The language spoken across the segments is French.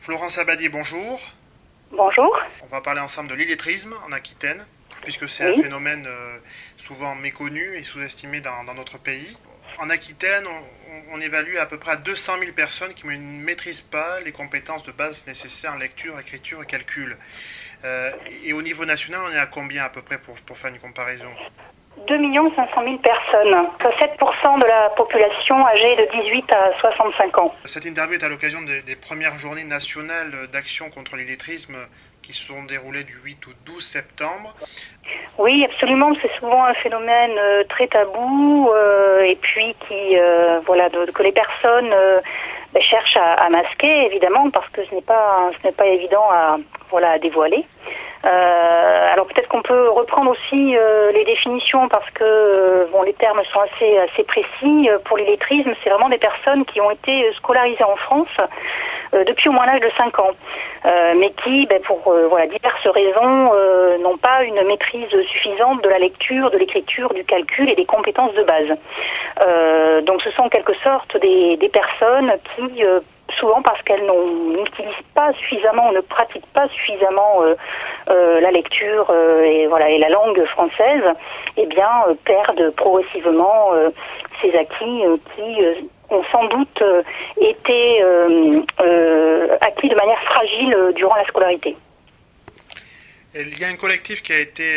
Florence Abadie, bonjour. Bonjour. On va parler ensemble de l'illettrisme en Aquitaine, puisque c'est un phénomène souvent méconnu et sous-estimé dans notre pays. En Aquitaine, on évalue à peu près à 200 000 personnes qui ne maîtrisent pas les compétences de base nécessaires en lecture, écriture et calcul. Et au niveau national, on est à combien à peu près pour faire une comparaison ? 2 500 000 personnes, soit 7% de la population âgée de 18 à 65 ans. Cette interview est à l'occasion des premières journées nationales d'action contre l'illettrisme qui se sont déroulées du 8 au 12 septembre. Oui, absolument. C'est souvent un phénomène très tabou et puis que les personnes cherchent à masquer, évidemment, parce que ce n'est pas évident à dévoiler. Alors peut-être qu'on peut reprendre aussi les définitions parce que les termes sont assez précis. Pour l'illettrisme, c'est vraiment des personnes qui ont été scolarisées en France depuis au moins l'âge de 5 ans, mais qui, pour diverses raisons, n'ont pas une maîtrise suffisante de la lecture, de l'écriture, du calcul et des compétences de base. Donc ce sont en quelque sorte des personnes qui souvent parce qu'elles n'utilisent pas suffisamment, ne pratiquent pas suffisamment la lecture et la langue française, perdent progressivement ces acquis qui ont sans doute été acquis de manière fragile durant la scolarité. Il y a un collectif qui a été,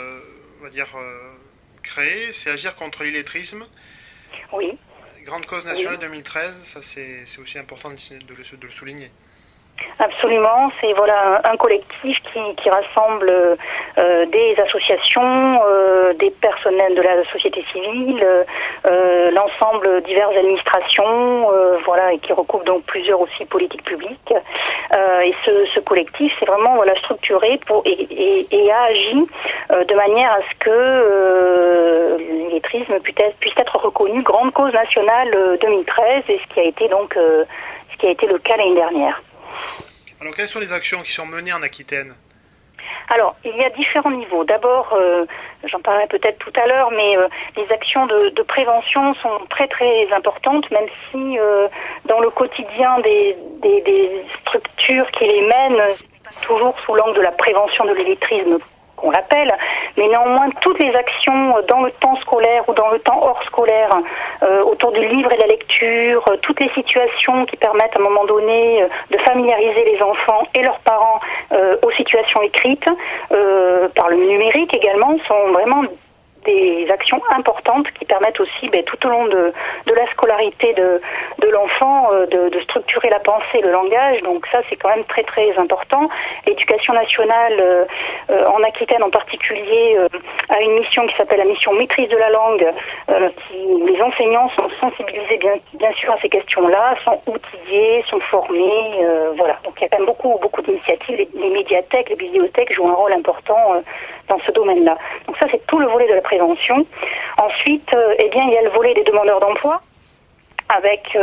créé, c'est Agir contre l'illettrisme. Oui. Grande cause nationale 2013, ça c'est aussi important de le souligner. Absolument, c'est un collectif qui rassemble des associations, des personnels de la société civile, l'ensemble diverses administrations, et qui recoupe donc plusieurs aussi politiques publiques. Et ce collectif, c'est vraiment structuré et a agi de manière à ce que l'illettrisme puisse être reconnu grande cause nationale 2013, et ce qui a été le cas l'année dernière. Alors, quelles sont les actions qui sont menées en Aquitaine ? Alors, il y a différents niveaux. D'abord, j'en parlerai peut-être tout à l'heure, mais les actions de prévention sont très très importantes, même si dans le quotidien des structures qui les mènent, toujours sous l'angle de la prévention de l'illettrisme, qu'on l'appelle, mais néanmoins toutes les actions dans le temps scolaire ou dans le temps hors scolaire, autour du livre et de la lecture, toutes les situations qui permettent à un moment donné de familiariser les enfants et leurs parents aux situations écrites, par le numérique également, sont vraiment des actions importantes qui permettent aussi tout au long de la scolarité de l'enfant de structurer la pensée, le langage. Donc ça, c'est quand même très très important. L'éducation nationale en Aquitaine en particulier a une mission qui s'appelle la mission maîtrise de la langue, où les enseignants sont sensibilisés bien sûr à ces questions-là, sont outillés, sont formés, Donc il y a quand même beaucoup d'initiatives. Les médiathèques, les bibliothèques jouent un rôle important dans ce domaine-là. Donc ça, c'est tout le volet de la prévention. Ensuite, il y a le volet des demandeurs d'emploi, avec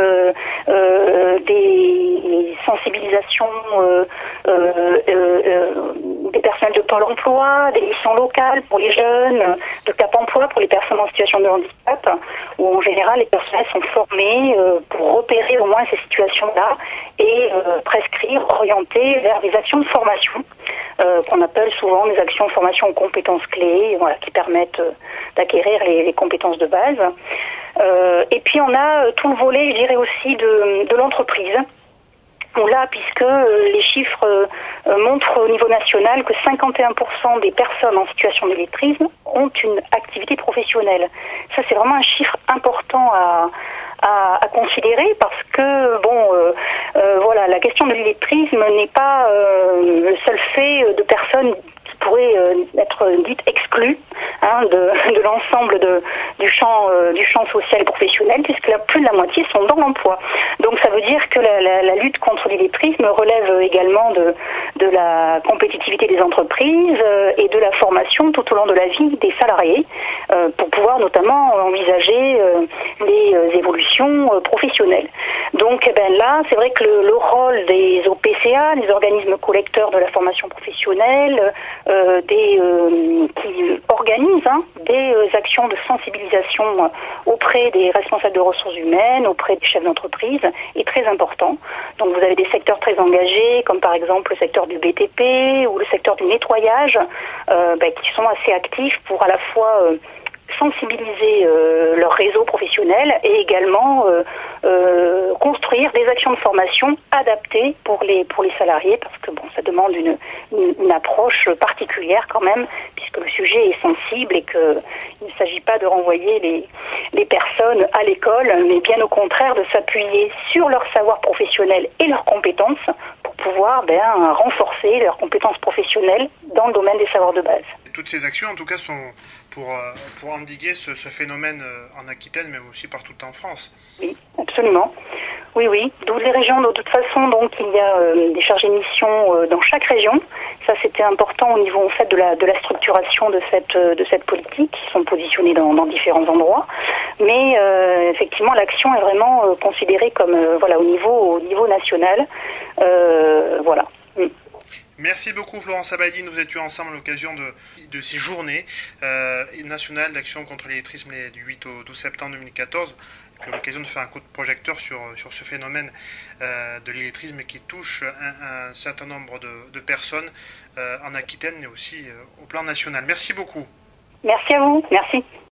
des sensibilisations des personnels de Pôle emploi, des missions locales pour les jeunes, de Cap emploi pour les personnes en situation de handicap, où en général les personnels sont formés pour repérer au moins ces situations-là et prescrire, orienter vers des actions de formation qu'on appelle souvent des actions de formation aux compétences clés, qui permettent d'acquérir les compétences de base. Et puis on a tout le volet, je dirais aussi, de l'entreprise. Là, puisque les chiffres montrent au niveau national que 51% des personnes en situation d'illettrisme ont une activité professionnelle. Ça, c'est vraiment un chiffre important à considérer parce que la question de l'illettrisme n'est pas le seul fait de personnes qui pourraient être dites exclues de l'ensemble du champ social et professionnel, puisque plus de la moitié sont dans l'emploi. Donc ça veut dire que la lutte contre l'illettrisme relève également de la compétitivité des entreprises et de la formation tout au long de la vie des salariés pour pouvoir notamment envisager les évolutions professionnelles. Donc là, c'est vrai que le rôle des OPCA salariat, les organismes collecteurs de la formation professionnelle, qui organisent des actions de sensibilisation auprès des responsables de ressources humaines, auprès des chefs d'entreprise, est très important. Donc vous avez des secteurs très engagés, comme par exemple le secteur du BTP ou le secteur du nettoyage, qui sont assez actifs pour à la fois sensibiliser leur réseau professionnel et également construire des actions de formation adaptées pour les salariés, parce que ça demande une approche particulière quand même, puisque le sujet est sensible et qu'il ne s'agit pas de renvoyer les personnes à l'école, mais bien au contraire de s'appuyer sur leur savoir professionnel et leurs compétences pour pouvoir renforcer leurs compétences professionnelles dans le domaine des savoirs de base. Toutes ces actions, en tout cas, sont pour endiguer ce phénomène en Aquitaine, mais aussi partout en France. Oui, absolument. Oui. 12 les régions, de toute façon, donc il y a des chargés de mission dans chaque région. Ça, c'était important au niveau en fait de la structuration de cette politique, qui sont positionnés dans différents endroits. Mais effectivement, l'action est vraiment considérée comme au niveau national. Voilà. Merci beaucoup Florence Abadi, nous étions ensemble à l'occasion de ces journées nationales d'action contre l'illettrisme du 8 au 12 septembre 2014. Puis à l'occasion de faire un coup de projecteur sur ce phénomène de l'illettrisme qui touche un certain nombre de personnes en Aquitaine mais aussi au plan national. Merci beaucoup. Merci à vous, merci.